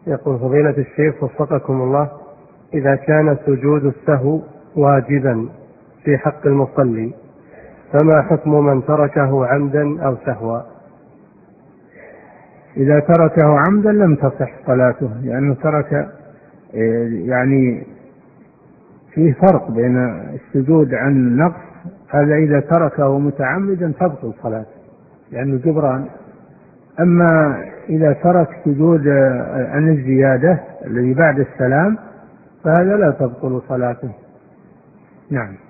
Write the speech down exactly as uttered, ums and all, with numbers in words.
يقول فضيلة الشيخ وفقكم الله، إذا كان سجود السهو واجبا في حق المصلي فما حكم من تركه عمدا أو سهوا؟ إذا تركه عمدا لم تصح صلاته، لأنه ترك يعني فيه فرق بين السجود عن نقص، هذا إذا تركه متعمدا تبطل صلاته لأنه جبران. أما إذا ترك سجود عن الزيادة الذي بعد السلام فهذا لا تبطل صلاته. نعم.